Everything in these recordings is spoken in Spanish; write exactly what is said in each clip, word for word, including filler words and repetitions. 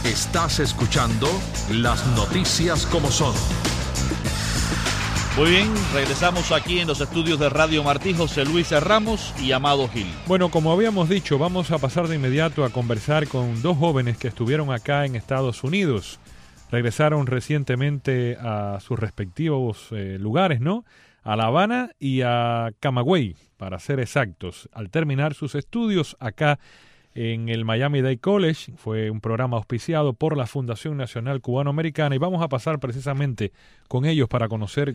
Estás escuchando Las Noticias como Son. Muy bien, regresamos aquí en los estudios de Radio Martí, José Luis Ramos y Amado Gil. Bueno, como habíamos dicho, vamos a pasar de inmediato a conversar con dos jóvenes que estuvieron acá en Estados Unidos. Regresaron recientemente a sus respectivos eh, lugares, ¿no? A La Habana y a Camagüey, para ser exactos. Al terminar sus estudios acá en el Miami-Dade College, fue un programa auspiciado por la Fundación Nacional Cubano-Americana, y vamos a pasar precisamente con ellos para conocer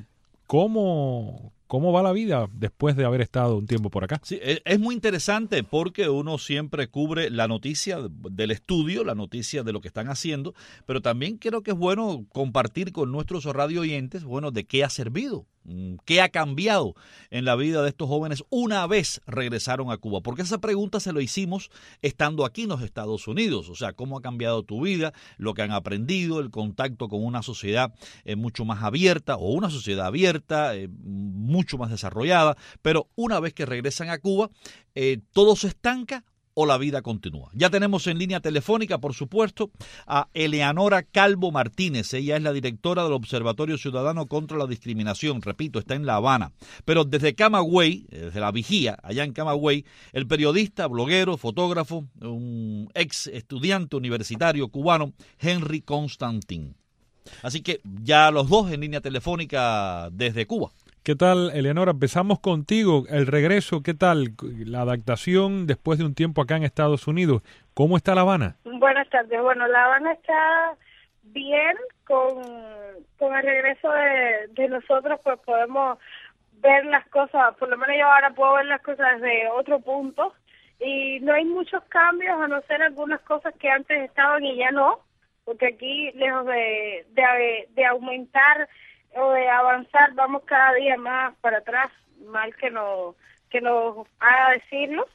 cómo, cómo va la vida después de haber estado un tiempo por acá. Sí, es muy interesante porque uno siempre cubre la noticia del estudio, la noticia de lo que están haciendo, pero también creo que es bueno compartir con nuestros radio oyentes, bueno, de qué ha servido, qué ha cambiado en la vida de estos jóvenes una vez regresaron a Cuba. Porque esa pregunta se lo hicimos estando aquí en los Estados Unidos. O sea, cómo ha cambiado tu vida, lo que han aprendido, el contacto con una sociedad eh, mucho más abierta o una sociedad abierta, eh, mucho más desarrollada. Pero una vez que regresan a Cuba, eh, todo se estanca o la vida continúa. Ya tenemos en línea telefónica, por supuesto, a Eleanora Calvo Martínez. Ella es la directora del Observatorio Ciudadano contra la Discriminación. Repito, está en La Habana. Pero desde Camagüey, desde La Vigía, allá en Camagüey, el periodista, bloguero, fotógrafo, un ex estudiante universitario cubano, Henry Constantin. Así que ya los dos en línea telefónica desde Cuba. ¿Qué tal, Eleanora? Empezamos contigo. El regreso, ¿qué tal? La adaptación después de un tiempo acá en Estados Unidos. ¿Cómo está La Habana? Buenas tardes. Bueno, La Habana está bien. Con, con el regreso de, de nosotros, pues podemos ver las cosas, por lo menos yo ahora puedo ver las cosas desde otro punto. Y no hay muchos cambios, a no ser algunas cosas que antes estaban y ya no. Porque aquí, lejos de, de, de aumentar o de avanzar, vamos cada día más para atrás, mal que nos que nos haga decirlo.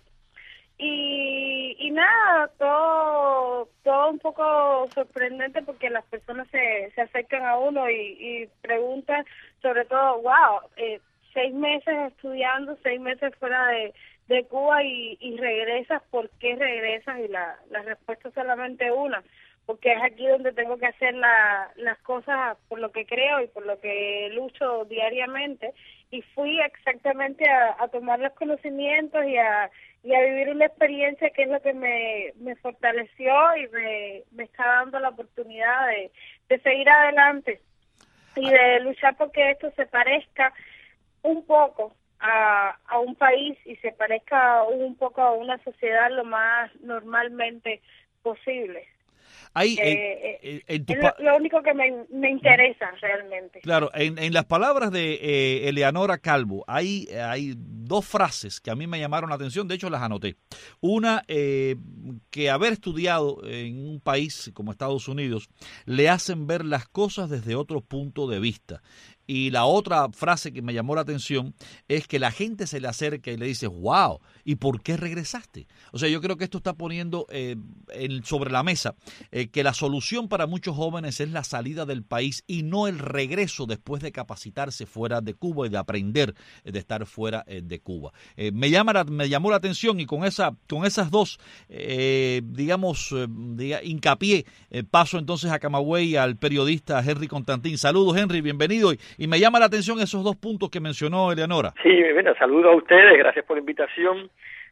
Y, y nada, todo todo un poco sorprendente porque las personas se, se acercan a uno y, y preguntan, sobre todo, wow, eh, seis meses estudiando, seis meses fuera de, de Cuba y, y regresas, ¿por qué regresas? Y la, la respuesta es solamente una, porque es aquí donde tengo que hacer la, las cosas por lo que creo y por lo que lucho diariamente. Y fui exactamente a, a tomar los conocimientos y a, y a vivir una experiencia que es lo que me, me fortaleció y me, me está dando la oportunidad de, de seguir adelante y de luchar porque esto se parezca un poco a, a un país y se parezca un poco a una sociedad lo más normalmente posible. Ahí, eh, en, eh, en tu es lo, lo único que me, me interesa realmente. Claro, en, en las palabras de eh, Eleanora Calvo hay, hay dos frases que a mí me llamaron la atención, de hecho las anoté. Una, eh, que haber estudiado en un país como Estados Unidos le hacen ver las cosas desde otro punto de vista. Y la otra frase que me llamó la atención es que la gente se le acerca y le dice, wow, ¿y por qué regresaste? O sea, yo creo que esto está poniendo eh, el, sobre la mesa eh, que la solución para muchos jóvenes es la salida del país y no el regreso después de capacitarse fuera de Cuba y de aprender eh, de estar fuera eh, de Cuba. Eh, me, llama la, me llamó la atención y con, esa, con esas dos, eh, digamos, eh, diga, hincapié, eh, paso entonces a Camagüey al periodista Henry Constantin. Saludos, Henry, bienvenido. Y, Y me llama la atención esos dos puntos que mencionó Eleanora. Sí, bueno, saludo a ustedes, gracias por la invitación.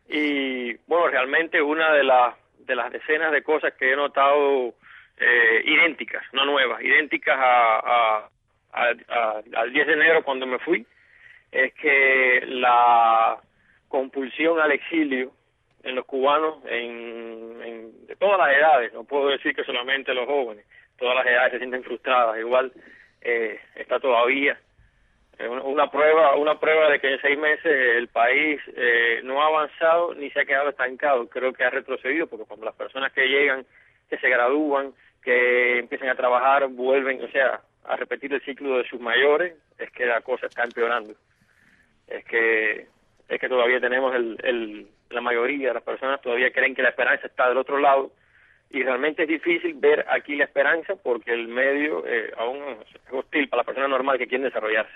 Y bueno, realmente una de las de las decenas de cosas que he notado eh, idénticas, no nuevas, idénticas a, a, a, a, al diez de enero cuando me fui, es que la compulsión al exilio en los cubanos, en, en de todas las edades, no puedo decir que solamente los jóvenes, todas las edades se sienten frustradas, igual. Eh, está todavía eh, una prueba una prueba de que en seis meses el país eh, no ha avanzado ni se ha quedado estancado, creo que ha retrocedido, porque cuando las personas que llegan, que se gradúan, que empiezan a trabajar, vuelven, o sea, a repetir el ciclo de sus mayores, es que la cosa está empeorando, es que es que todavía tenemos el, el la mayoría de las personas todavía creen que la esperanza está del otro lado. Y realmente es difícil ver aquí la esperanza porque el medio eh, aún es hostil para la persona normal que quiere desarrollarse.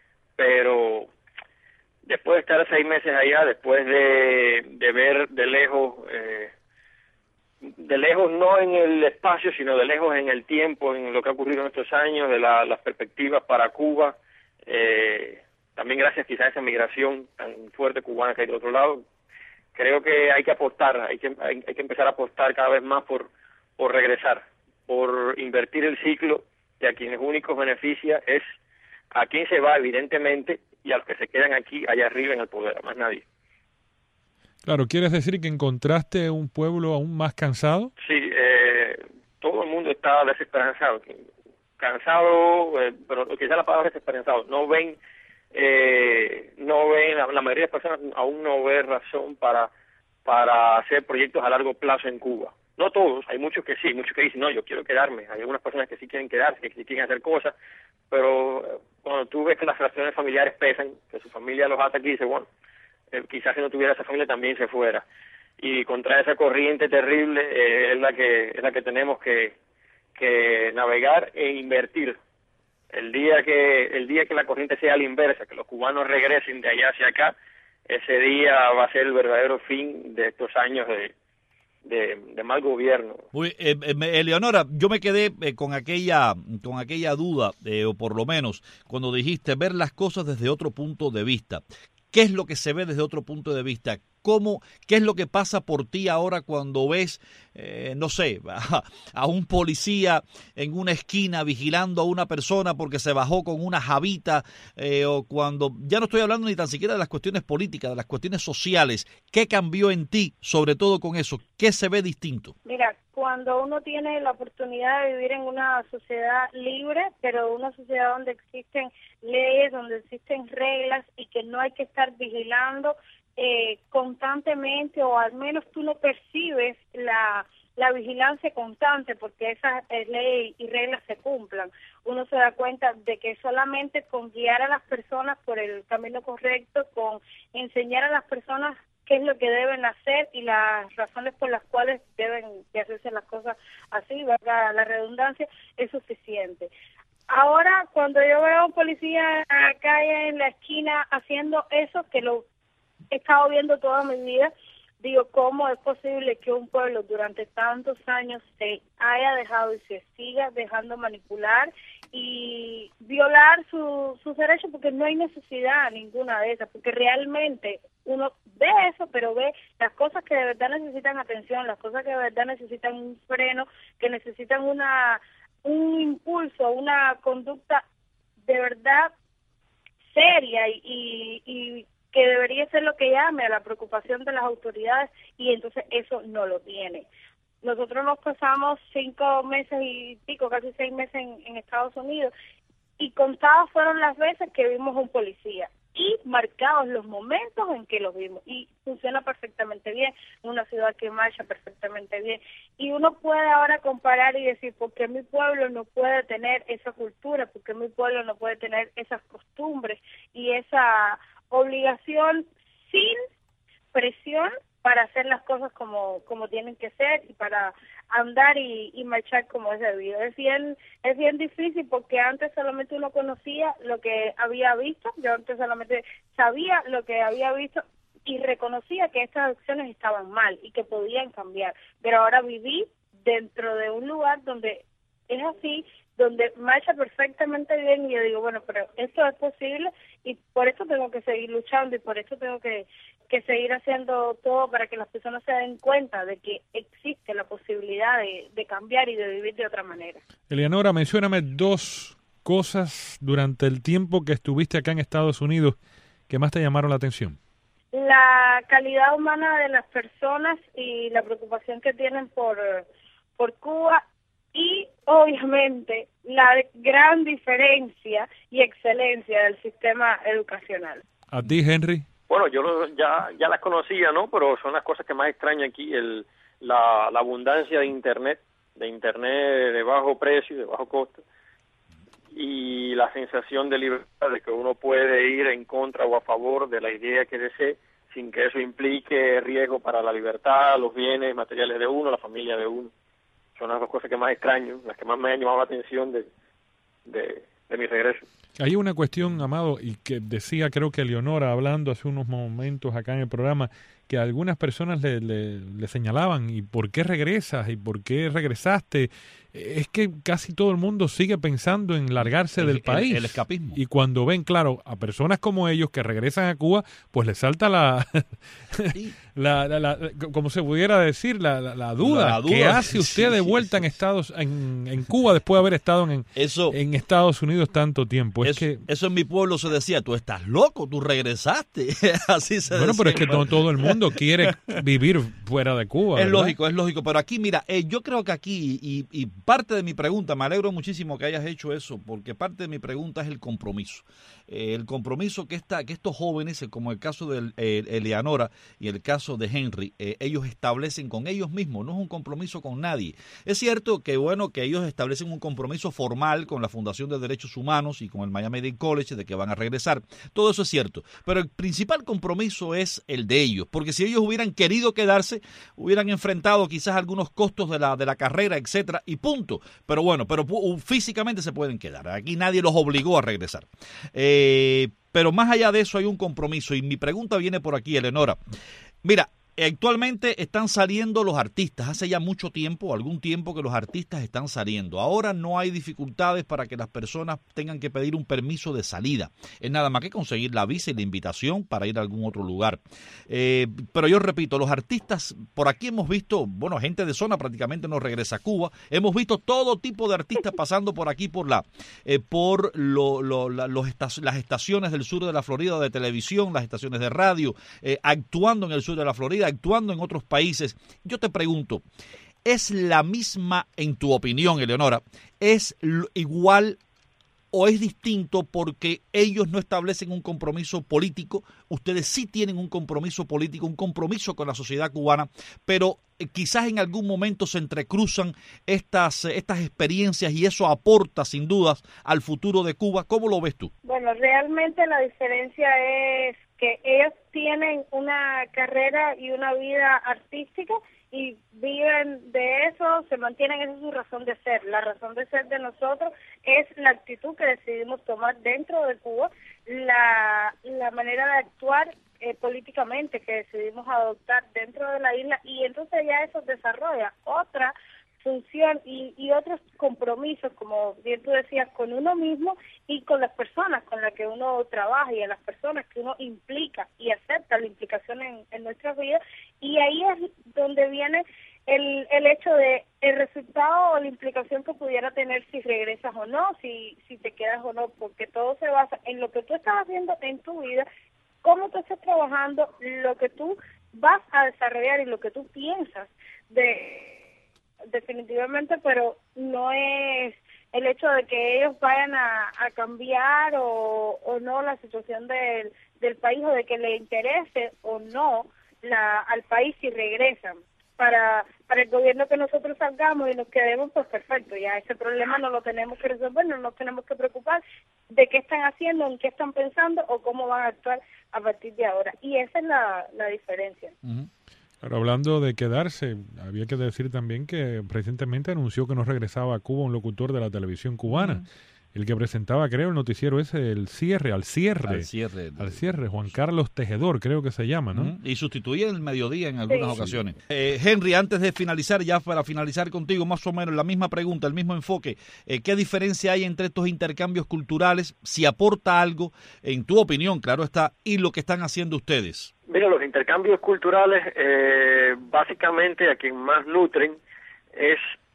Pero después de estar seis meses allá, después de, de ver de lejos eh, de lejos no en el espacio, sino de lejos en el tiempo, en lo que ha ocurrido en estos años, de la, las perspectivas para Cuba, eh, también gracias quizás a esa migración tan fuerte cubana que hay del otro lado. Creo que hay que apostar, hay que hay, hay que empezar a apostar cada vez más por, por regresar, por invertir el ciclo, y a quienes únicos beneficia es a quien se va, evidentemente, y a los que se quedan aquí, allá arriba en el poder, a más nadie. Claro, ¿quieres decir que encontraste un pueblo aún más cansado? Sí, eh, todo el mundo está desesperanzado, cansado, eh, pero quizá la palabra es desesperanzado, no ven, eh, no ven, la, la mayoría de personas aún no ve razón para, para hacer proyectos a largo plazo en Cuba. No todos, hay muchos que sí, muchos que dicen, no, yo quiero quedarme, hay algunas personas que sí quieren quedarse, que sí quieren hacer cosas, pero eh, cuando tú ves que las relaciones familiares pesan, que su familia los ata aquí, dice, bueno, eh, quizás si no tuviera esa familia también se fuera. Y contra esa corriente terrible eh, es la que es la que tenemos que, que navegar e invertir. El día que el día que la corriente sea a la inversa, que los cubanos regresen de allá hacia acá, ese día va a ser el verdadero fin de estos años de De, de mal gobierno. Muy, eh, eh, Eleonora, yo me quedé eh, con aquella con aquella duda, eh, o por lo menos cuando dijiste ver las cosas desde otro punto de vista. ¿Qué es lo que se ve desde otro punto de vista? ¿Cómo, qué es lo que pasa por ti ahora cuando ves, eh, no sé, a, a un policía en una esquina vigilando a una persona porque se bajó con una jabita, eh, o cuando, ya no estoy hablando ni tan siquiera de las cuestiones políticas, de las cuestiones sociales? ¿Qué cambió en ti, sobre todo con eso? ¿Qué se ve distinto? Mira, cuando uno tiene la oportunidad de vivir en una sociedad libre, pero una sociedad donde existen leyes, donde existen reglas y que no hay que estar vigilando eh, constantemente, o al menos tú no percibes la, la vigilancia constante porque esas eh, leyes y reglas se cumplan. Uno se da cuenta de que solamente con guiar a las personas por el camino correcto, con enseñar a las personas qué es lo que deben hacer y las razones por las cuales deben de hacerse las cosas así, valga la redundancia, es suficiente. Ahora, cuando yo veo a un policía acá en la esquina haciendo eso, que lo he estado viendo toda mi vida, digo, ¿cómo es posible que un pueblo durante tantos años se haya dejado y se siga dejando manipular y violar su, sus derechos? Porque no hay necesidad ninguna de esas, porque realmente uno ve eso, pero ve las cosas que de verdad necesitan atención, las cosas que de verdad necesitan un freno, que necesitan una un impulso, una conducta de verdad seria y, y, y que debería ser lo que llame a la preocupación de las autoridades, y entonces eso no lo tiene. Nosotros nos pasamos cinco meses y pico, casi seis meses en, en Estados Unidos, y contadas fueron las veces que vimos un policía, y marcados los momentos en que los vimos, y funciona perfectamente bien, una ciudad que marcha perfectamente bien, y uno puede ahora comparar y decir, ¿por qué mi pueblo no puede tener esa cultura? ¿Por qué mi pueblo no puede tener esas costumbres y esa obligación sin presión para hacer las cosas como como tienen que ser y para andar y, y marchar como es debido? Es bien es bien difícil porque antes solamente uno conocía lo que había visto, yo antes solamente sabía lo que había visto y reconocía que estas acciones estaban mal y que podían cambiar, pero ahora viví dentro de un lugar donde es así, donde marcha perfectamente bien, y yo digo, bueno, pero esto es posible y por eso tengo que seguir luchando y por eso tengo que, que seguir haciendo todo para que las personas se den cuenta de que existe la posibilidad de, de cambiar y de vivir de otra manera. Eleonora, mencióname dos cosas durante el tiempo que estuviste acá en Estados Unidos que más te llamaron la atención. La calidad humana de las personas y la preocupación que tienen por, por Cuba, y obviamente la gran diferencia y excelencia del sistema educacional. ¿A ti, Henry? Bueno, yo lo, ya ya las conocía, ¿no? Pero son las cosas que más extraño aquí, el la, la abundancia de Internet, de Internet de bajo precio, de bajo costo, y la sensación de libertad, de que uno puede ir en contra o a favor de la idea que desee, sin que eso implique riesgo para la libertad, los bienes materiales de uno, la familia de uno. Son las dos cosas que más extraño, las que más me han llamado la atención de, de, de mi regreso. Hay una cuestión, Amado, y que decía creo que Eleonora hablando hace unos momentos acá en el programa, que algunas personas le, le, le señalaban, ¿y por qué regresas? ¿Y por qué regresaste? Es que casi todo el mundo sigue pensando en largarse el, del el, país. El escapismo. Y cuando ven, claro, a personas como ellos que regresan a Cuba, pues les salta la, sí. la, la, la, como se pudiera decir, la, la, la, duda. La, la duda. ¿Qué hace usted sí, de vuelta sí, en Estados, en, en Cuba después de haber estado en, eso, en Estados Unidos tanto tiempo? Es eso, que, eso en mi pueblo se decía, tú estás loco, tú regresaste. Así se bueno, decía. Pero es que no todo el mundo quiere vivir fuera de Cuba. Es ¿verdad? lógico, es lógico. Pero aquí, mira, eh, yo creo que aquí, y, y parte de mi pregunta, me alegro muchísimo que hayas hecho eso, porque parte de mi pregunta es el compromiso. Eh, el compromiso que, esta, que estos jóvenes, como el caso de eh, Eleanora y el caso de Henry, eh, ellos establecen con ellos mismos, no es un compromiso con nadie. Es cierto que, bueno, que ellos establecen un compromiso formal con la Fundación de Derechos Humanos y con el Miami-Dade College de que van a regresar. Todo eso es cierto. Pero el principal compromiso es el de ellos, porque si ellos hubieran querido quedarse, hubieran enfrentado quizás algunos costos de la, de la carrera, etcétera, y punto. Pero bueno, pero físicamente se pueden quedar. Aquí nadie los obligó a regresar. Eh, pero más allá de eso hay un compromiso. Y mi pregunta viene por aquí, Eleonora. Mira, actualmente están saliendo los artistas. Hace ya mucho tiempo, algún tiempo que los artistas están saliendo. Ahora no hay dificultades para que las personas tengan que pedir un permiso de salida. Es nada más que conseguir la visa y la invitación para ir a algún otro lugar. Eh, pero yo repito, los artistas, por aquí hemos visto, bueno, gente de zona prácticamente no regresa a Cuba. Hemos visto todo tipo de artistas pasando por aquí, por la, eh, por lo, lo, la, los estac- las estaciones del sur de la Florida de televisión, las estaciones de radio, eh, actuando en el sur de la Florida, actuando en otros países. Yo te pregunto, ¿es la misma, en tu opinión, Eleonora, es igual o es distinto porque ellos no establecen un compromiso político? Ustedes sí tienen un compromiso político, un compromiso con la sociedad cubana, pero quizás en algún momento se entrecruzan estas, estas experiencias y eso aporta sin dudas al futuro de Cuba. ¿Cómo lo ves tú? Bueno, realmente la diferencia es que ellos tienen una carrera y una vida artística y viven de eso, se mantienen, esa es su razón de ser. La razón de ser de nosotros es la actitud que decidimos tomar dentro de Cuba, la, la manera de actuar eh, políticamente que decidimos adoptar dentro de la isla, y entonces ya eso desarrolla otra función y, y otros compromisos, como bien tú decías, con uno mismo y con las personas con las que uno trabaja y a las personas que uno implica y acepta la implicación en, en nuestra vida. Y ahí es donde viene el, el hecho de el resultado o la implicación que pudiera tener si regresas o no, si, si te quedas o no, porque todo se basa en lo que tú estás haciendo en tu vida, cómo tú estás trabajando, lo que tú vas a desarrollar y lo que tú piensas de definitivamente, pero no es el hecho de que ellos vayan a, a cambiar o, o no la situación del, del país, o de que le interese o no la, al país si regresan. Para, para el gobierno que nosotros salgamos y nos quedemos, pues perfecto, ya ese problema no lo tenemos que resolver, no nos tenemos que preocupar de qué están haciendo, en qué están pensando o cómo van a actuar a partir de ahora. Y esa es la, la diferencia. Uh-huh. Pero hablando de quedarse, había que decir también que recientemente anunció que no regresaba a Cuba un locutor de la televisión cubana, uh-huh. el que presentaba, creo, el noticiero ese, el cierre, al cierre, al cierre, al cierre, Juan Carlos Tejedor, creo que se llama, ¿no? Uh-huh. Y sustituía el mediodía en algunas sí. ocasiones. Eh, Henry, antes de finalizar, ya para finalizar contigo, más o menos la misma pregunta, el mismo enfoque, eh, ¿qué diferencia hay entre estos intercambios culturales, si aporta algo, en tu opinión, claro está, y lo que están haciendo ustedes? Mira, los intercambios culturales, eh, básicamente a quien más nutren es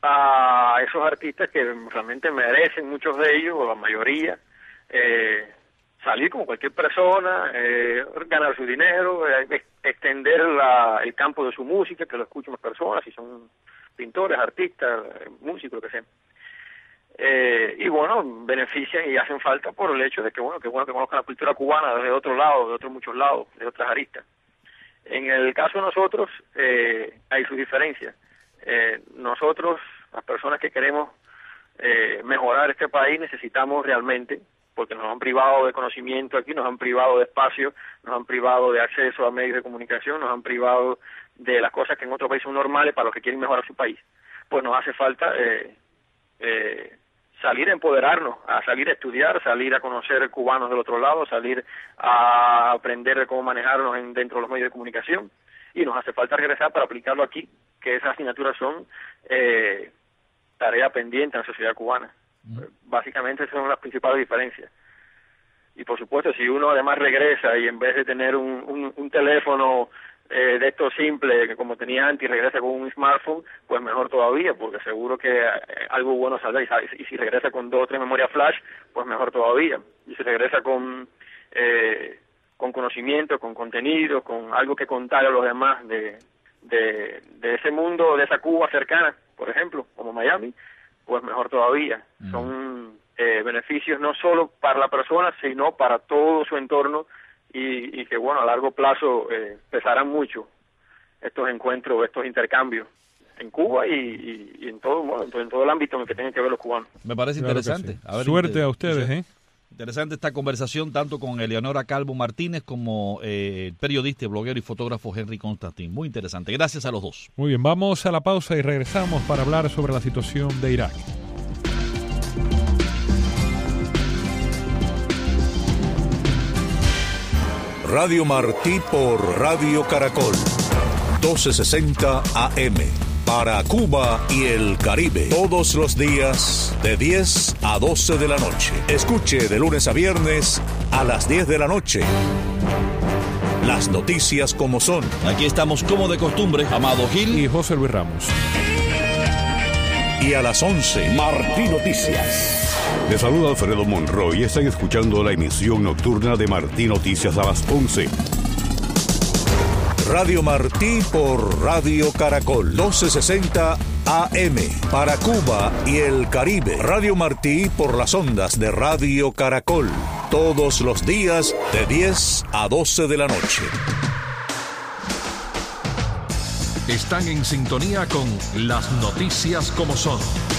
a esos artistas que realmente merecen, muchos de ellos, o la mayoría, eh, salir como cualquier persona, eh, ganar su dinero, eh, extender la, el campo de su música, que lo escuchen más personas, si son pintores, artistas, eh, músicos, lo que sea. Eh, y bueno, benefician y hacen falta por el hecho de que bueno que bueno que conozcan la cultura cubana desde otro lado, de otros muchos lados, de otras aristas. En el caso de nosotros, eh, hay su diferencia. Eh, nosotros, las personas que queremos eh, mejorar este país, necesitamos realmente, porque nos han privado de conocimiento aquí, nos han privado de espacio, nos han privado de acceso a medios de comunicación, nos han privado de las cosas que en otros países son normales para los que quieren mejorar su país. Pues nos hace falta eh, eh, salir a empoderarnos, a salir a estudiar, salir a conocer cubanos del otro lado, salir a aprender cómo manejarnos en, dentro de los medios de comunicación. y nos hace falta regresar para aplicarlo aquí, que esas asignaturas son eh, tarea pendiente en la sociedad cubana. Mm. Básicamente esas son las principales diferencias. Y por supuesto, si uno además regresa y en vez de tener un, un, un teléfono eh, de estos simples, que como tenía antes, regresa con un smartphone, pues mejor todavía, porque seguro que eh, algo bueno saldrá. Y, y si regresa con dos o tres memorias flash, pues mejor todavía. Y si regresa con eh, con conocimiento, con contenido, con algo que contar a los demás de, de, de ese mundo, de esa Cuba cercana, por ejemplo, como Miami, pues mejor todavía. Mm. Son eh, beneficios no solo para la persona, sino para todo su entorno, y, y que, bueno, a largo plazo eh, pesarán mucho estos encuentros, estos intercambios en Cuba y, y, y en todo bueno, en todo el ámbito en el que tienen que ver los cubanos. Me parece claro interesante. Sí. A ver, suerte a ustedes, ¿eh? Interesante esta conversación tanto con Eleonora Calvo Martínez como eh, el periodista, bloguero y fotógrafo Henry Constantin. Muy interesante. Gracias a los dos. Muy bien, vamos a la pausa y regresamos para hablar sobre la situación de Irak. Radio Martí por Radio Caracol, doce sesenta A M. Para Cuba y el Caribe, todos los días de diez a doce de la noche. Escuche de lunes a viernes a las diez de la noche. Las noticias como son. Aquí estamos como de costumbre, Amado Gil y José Luis Ramos. Y a las once, Martí Noticias. Les saluda Alfredo Monroy y están escuchando la emisión nocturna de Martí Noticias a las once. Radio Martí por Radio Caracol, doce sesenta A M. Para Cuba y el Caribe. Radio Martí por las ondas de Radio Caracol. Todos los días de diez a doce de la noche. Están en sintonía con las noticias como son.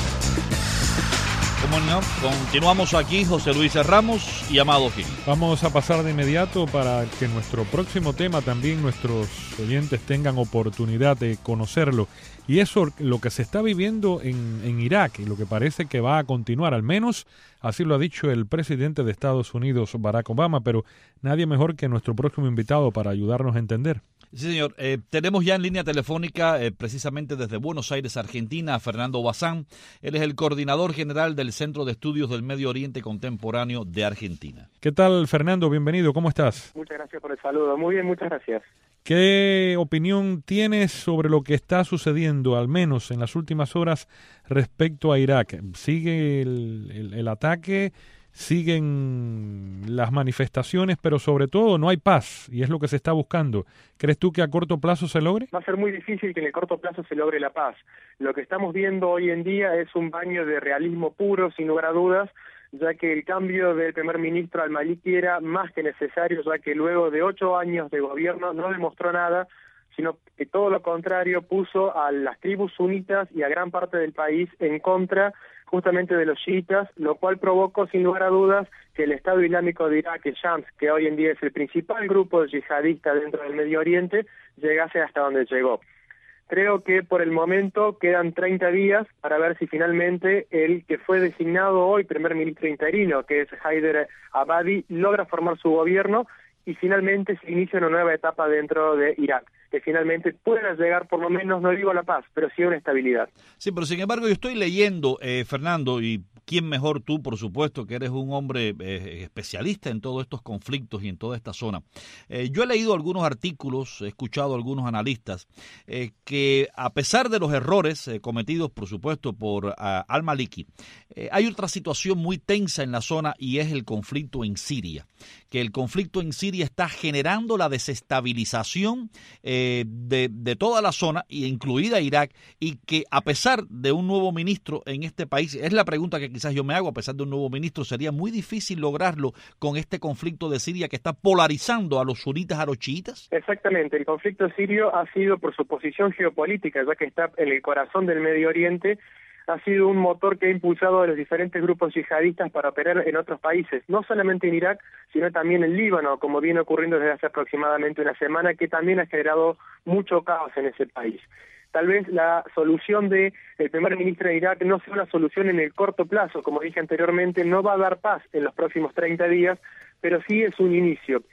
Como no, continuamos aquí, José Luis Ramos y Amado Gil. Vamos a pasar de inmediato para que nuestro próximo tema también nuestros oyentes tengan oportunidad de conocerlo. Y eso, lo que se está viviendo en, en Irak, y lo que parece que va a continuar, al menos así lo ha dicho el presidente de Estados Unidos, Barack Obama, pero nadie mejor que nuestro próximo invitado para ayudarnos a entender. Sí, señor. Eh, tenemos ya en línea telefónica, eh, precisamente desde Buenos Aires, Argentina, a Fernando Bazán. Él es el coordinador general del Centro de Estudios del Medio Oriente Contemporáneo de Argentina. ¿Qué tal, Fernando? Bienvenido. ¿Cómo estás? Muchas gracias por el saludo. Muy bien, muchas gracias. ¿Qué opinión tienes sobre lo que está sucediendo, al menos en las últimas horas, respecto a Irak? ¿Sigue el, el, el ataque? ¿Siguen las manifestaciones? Pero sobre todo no hay paz, y es lo que se está buscando. ¿Crees tú que a corto plazo se logre? Va a ser muy difícil que en el corto plazo se logre la paz. Lo que estamos viendo hoy en día es un baño de realismo puro, sin lugar a dudas, ya que el cambio del primer ministro al-Maliki era más que necesario, ya que luego de ocho años de gobierno no demostró nada, sino que todo lo contrario, puso a las tribus sunitas y a gran parte del país en contra justamente de los chiitas, lo cual provocó sin lugar a dudas que el Estado Islámico de Irak, el Shams, que hoy en día es el principal grupo yihadista dentro del Medio Oriente, llegase hasta donde llegó. Creo que por el momento quedan treinta días para ver si finalmente el que fue designado hoy primer ministro interino, que es Haider Abadi, logra formar su gobierno y finalmente se inicia una nueva etapa dentro de Irak, que finalmente pueda llegar por lo menos, no digo a la paz, pero sí a una estabilidad. Sí, pero sin embargo yo estoy leyendo, eh, Fernando, y quién mejor tú, por supuesto, que eres un hombre eh, especialista en todos estos conflictos y en toda esta zona. Eh, yo he leído algunos artículos, he escuchado a algunos analistas, eh, que a pesar de los errores eh, cometidos, por supuesto, por uh, al-Maliki, eh, hay otra situación muy tensa en la zona y es el conflicto en Siria. Que el conflicto en Siria está generando la desestabilización eh, de, de toda la zona, incluida Irak, y que a pesar de un nuevo ministro en este país, es la pregunta que quizás yo me hago, a pesar de un nuevo ministro, sería muy difícil lograrlo con este conflicto de Siria que está polarizando a los sunitas a los chiitas. Exactamente, el conflicto sirio ha sido por su posición geopolítica, ya que está en el corazón del Medio Oriente, ha sido un motor que ha impulsado a los diferentes grupos yihadistas para operar en otros países, no solamente en Irak, sino también en Líbano, como viene ocurriendo desde hace aproximadamente una semana, que también ha generado mucho caos en ese país. Tal vez la solución del primer ministro de Irak no sea una solución en el corto plazo, como dije anteriormente, no va a dar paz en los próximos treinta días, pero sí es un inicio.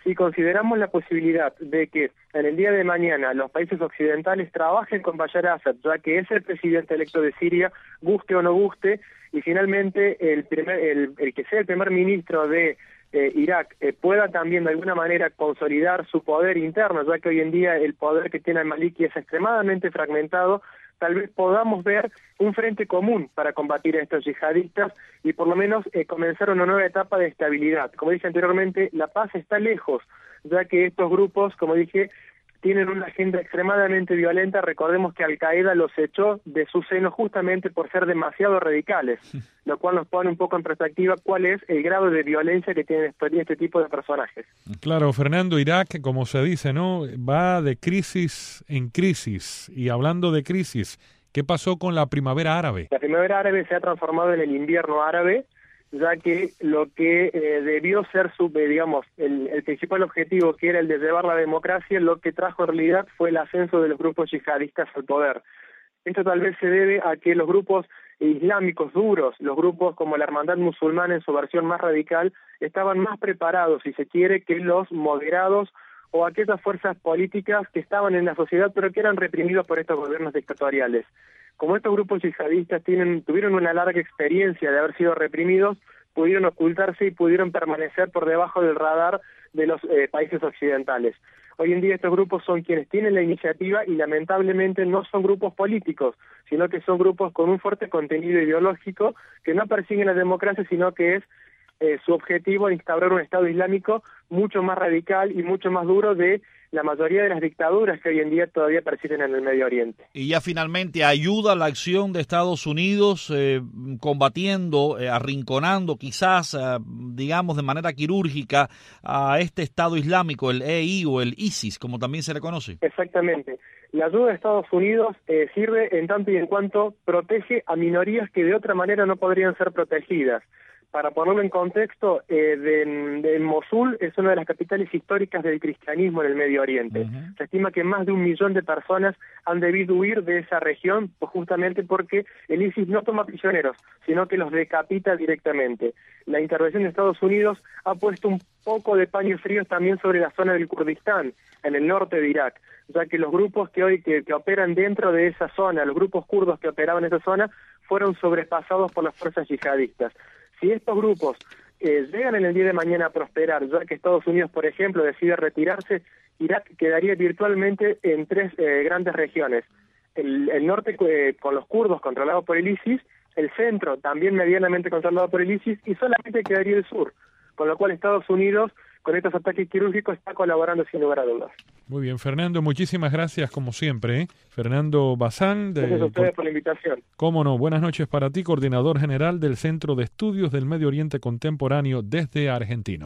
si consideramos la posibilidad de que en el día de mañana los países occidentales trabajen con Bashar Assad, ya que es el presidente electo de Siria, guste o no guste, y finalmente el, primer, el, el que sea el primer ministro de eh, Irak eh, pueda también de alguna manera consolidar su poder interno, ya que hoy en día el poder que tiene al-Maliki es extremadamente fragmentado, tal vez podamos ver un frente común para combatir a estos yihadistas y por lo menos eh, comenzar una nueva etapa de estabilidad. Como dije anteriormente, la paz está lejos, ya que estos grupos, como dije, tienen una agenda extremadamente violenta. Recordemos que Al-Qaeda los echó de su seno justamente por ser demasiado radicales, lo cual nos pone un poco en perspectiva cuál es el grado de violencia que tienen este, este tipo de personajes. Claro, Fernando, Irak, como se dice, ¿no?, va de crisis en crisis. Y hablando de crisis, ¿qué pasó con la primavera árabe? La primavera árabe se ha transformado en el invierno árabe, ya que lo que eh, debió ser su, eh, digamos, el, el principal objetivo, que era el de llevar la democracia, lo que trajo en realidad fue el ascenso de los grupos yihadistas al poder. Esto tal vez se debe a que los grupos islámicos duros, los grupos como la Hermandad Musulmana en su versión más radical, estaban más preparados, si se quiere, que los moderados o aquellas fuerzas políticas que estaban en la sociedad pero que eran reprimidos por estos gobiernos dictatoriales. Como estos grupos yihadistas tienen, tuvieron una larga experiencia de haber sido reprimidos, pudieron ocultarse y pudieron permanecer por debajo del radar de los eh, países occidentales. Hoy en día estos grupos son quienes tienen la iniciativa y lamentablemente no son grupos políticos, sino que son grupos con un fuerte contenido ideológico que no persiguen la democracia, sino que es eh, su objetivo instaurar un Estado Islámico mucho más radical y mucho más duro de la mayoría de las dictaduras que hoy en día todavía persisten en el Medio Oriente. Y ya finalmente, ¿ayuda la acción de Estados Unidos eh, combatiendo, eh, arrinconando quizás, eh, digamos de manera quirúrgica, a este Estado Islámico, el E I o el ISIS, como también se le conoce? Exactamente. La ayuda de Estados Unidos eh, sirve en tanto y en cuanto protege a minorías que de otra manera no podrían ser protegidas. Para ponerlo en contexto, eh, de, de Mosul es una de las capitales históricas del cristianismo en el Medio Oriente. Uh-huh. Se estima que más de un millón de personas han debido huir de esa región, pues justamente porque el ISIS no toma prisioneros, sino que los decapita directamente. La intervención de Estados Unidos ha puesto un poco de paños fríos también sobre la zona del Kurdistán, en el norte de Irak, ya que los grupos que hoy que, que operan dentro de esa zona, los grupos kurdos que operaban en esa zona, fueron sobrepasados por las fuerzas yihadistas. Si estos grupos eh, llegan en el día de mañana a prosperar, ya que Estados Unidos, por ejemplo, decide retirarse, Irak quedaría virtualmente en tres eh, grandes regiones. El, el norte eh, con los kurdos controlados por el ISIS, el centro también medianamente controlado por el ISIS y solamente quedaría el sur, con lo cual Estados Unidos con estos ataques quirúrgicos está colaborando sin lugar a dudas. Muy bien, Fernando, muchísimas gracias como siempre. ¿eh? Fernando Bazán. De, gracias a ustedes por, por la invitación. Cómo no, buenas noches para ti, coordinador general del Centro de Estudios del Medio Oriente Contemporáneo desde Argentina.